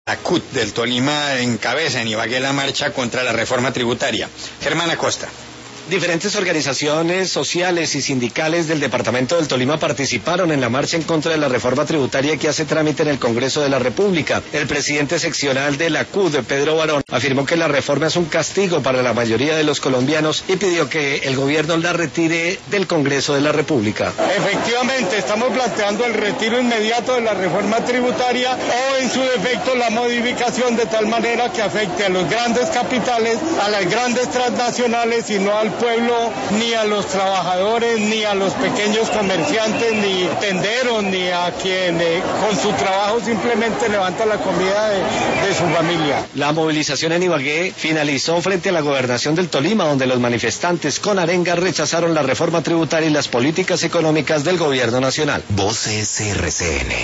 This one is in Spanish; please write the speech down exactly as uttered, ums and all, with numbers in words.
La C U T del Tolima encabeza en Ibagué la marcha contra la reforma tributaria. Germán Acosta. Diferentes organizaciones sociales y sindicales del departamento del Tolima participaron en la marcha en contra de la reforma tributaria que hace trámite en el Congreso de la República. El presidente seccional de la C U T, Pedro Barón, afirmó que la reforma es un castigo para la mayoría de los colombianos y pidió que el gobierno la retire del Congreso de la República. Efectivamente, estamos planteando el retiro inmediato de la reforma tributaria o, en su defecto, la modificación de tal manera que afecte a los grandes capitales, a las grandes transnacionales y no al pueblo, ni a los trabajadores, ni a los pequeños comerciantes, ni tenderos, ni a quien eh, con su trabajo simplemente levanta la comida de, de su familia. La movilización en Ibagué finalizó frente a la gobernación del Tolima, donde los manifestantes con arengas rechazaron la reforma tributaria y las políticas económicas del gobierno nacional. Voces R C N.